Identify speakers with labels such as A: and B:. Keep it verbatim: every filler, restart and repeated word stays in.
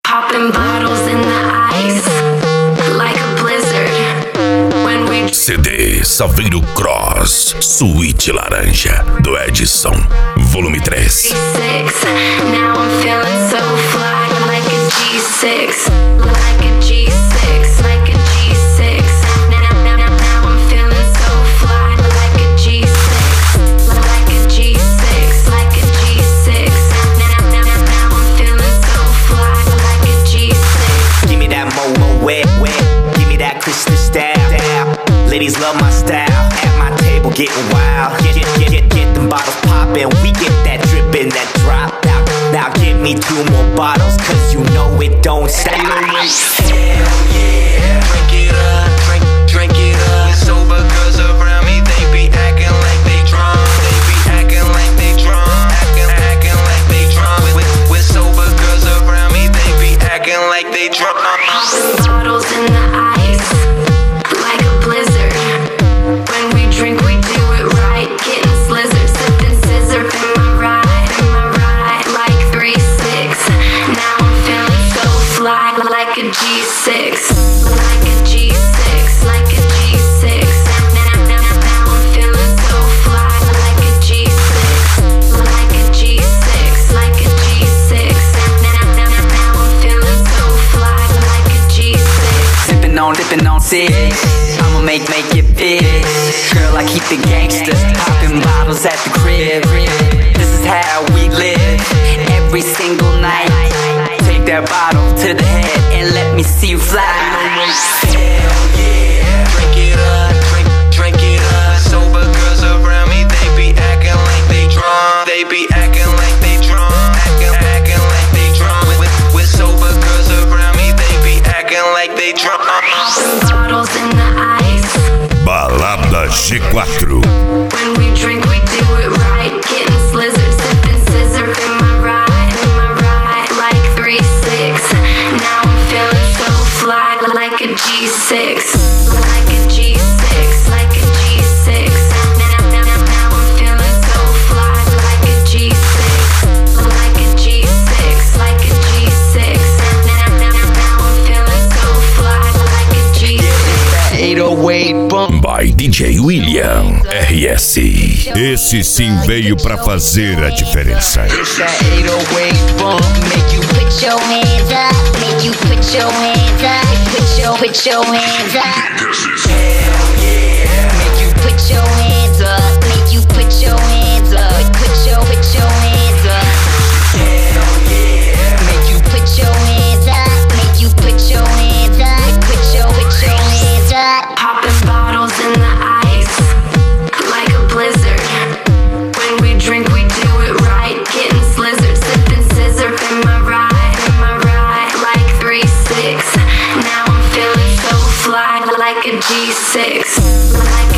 A: Popping bottles in the ice, like a blizzard. When we...
B: C D Saveiro Cross, Suíte Laranja, do Edson, volume três.
A: G six, now I'm feeling so fly, like a G six, like a G six, like a G six. Now, now, now, now I'm feeling so fly, like a G six, like a G six, like a G six. Now, now, now, now I'm feeling so fly, like a G six.
C: Give me that Momo wet, wet. Give me that crystal style. Ladies love my style. At my table getting wild. Get, get, get, get, get them bottles poppin'. We get that drippin', that drop out. Now give me two more bottles, cause you know it don't stop. Hell yeah. Drink it up, drink, drink it up. Sober girls around me, they be acting like they drunk. They be acting like they drunk. Acting, acting like they drunk. With, with sober girls around me, they be acting like they drunk.
A: Popping bottles in the ice, like a blizzard. When we drink, we do it right. Getting slizzard, sipping scissor in my ride, in my ride, like three six. Now I'm feeling so fly, like a G six, like a G six, like a G six. Now, now, now, now I'm feeling so fly, like a G six, like a G six, like a G six. Now, now, now, now I'm feeling so fly, like a G six.
C: Sippin' on, dippin' on six. I'ma make, make it fit. Girl, I keep it gangsta. Poppin' bottles at the crib. This is how we live every single night. Take that bottle to the head and let me see you fly. Hell yeah. Drink it up, drink, drink it up. Sober girls around me, they be acting like they drunk. They be acting like they drunk. Acting, acting like they drunk. With, with sober girls around me, they be acting like they drunk.
A: Popping bottles in the ice.
B: Balada G quatro.
A: When we drink, we do it right. Getting slizzard, sipping scissor in my ride, in my ride, like three six. Now I'm feeling so fly, like a G six, like a G six, like a G six. Now, now, now, now I'm feeling so fly, like a G six, like a G six, like a G six. Now, now, now, now I'm feeling so fly, like a G six.
C: eight oh eight bump.
B: By D J William R S. Esse sim veio pra fazer a diferença.
C: That eight oh eight bump make you
D: Put your hands up, make you put your hands up, put your, put your hands up.
C: hell yeah.
D: Make you put your hands up, make you put your hands up, put your, put your hands up.
C: Hell yeah.
D: Make you put your hands up, make you put your hands up, put your, put your hands up.
A: Popping bottles in the ice, like a blizzard. When we drink, we do it right. Getting slizzard, sipping scissor in my ride, in my ride, like three six. Now I'm feeling so fly, like a G six, like